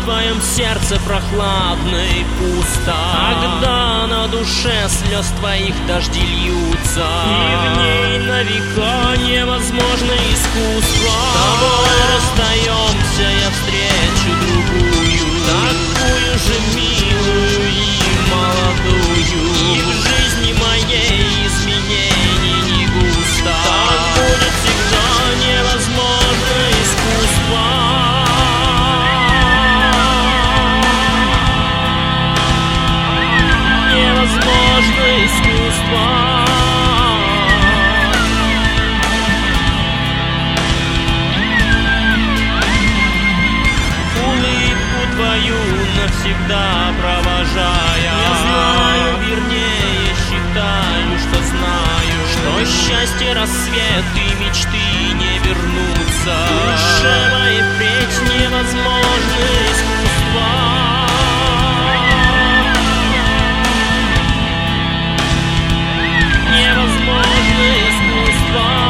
твоем сердце прохладно и пусто, когда на душе слез твоих дожди льются, и в ней на века невозможно искусство. С тобой расстаемся, я встречу другую, такую же милую и молодую. И в жизни моей изменений не густо, так будет всегда невозможно искусство. Невозможно искусство. Улыбку твою навсегда провожая, я знаю, вернее считаю, что знаю, что счастье, рассвет и мечты не вернутся. Душе моей впредь невозможно искусство. Невозможно искусство.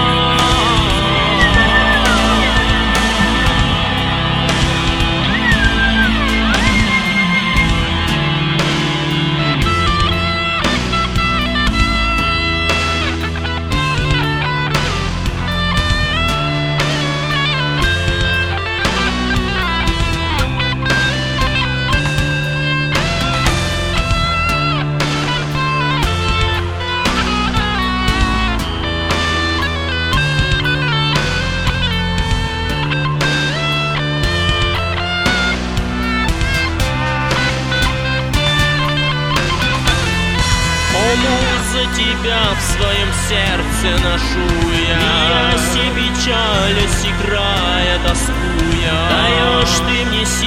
За тебя в своем сердце ношу я, и оси печалюсь, играя, тоскуя. Даешь ты мне силу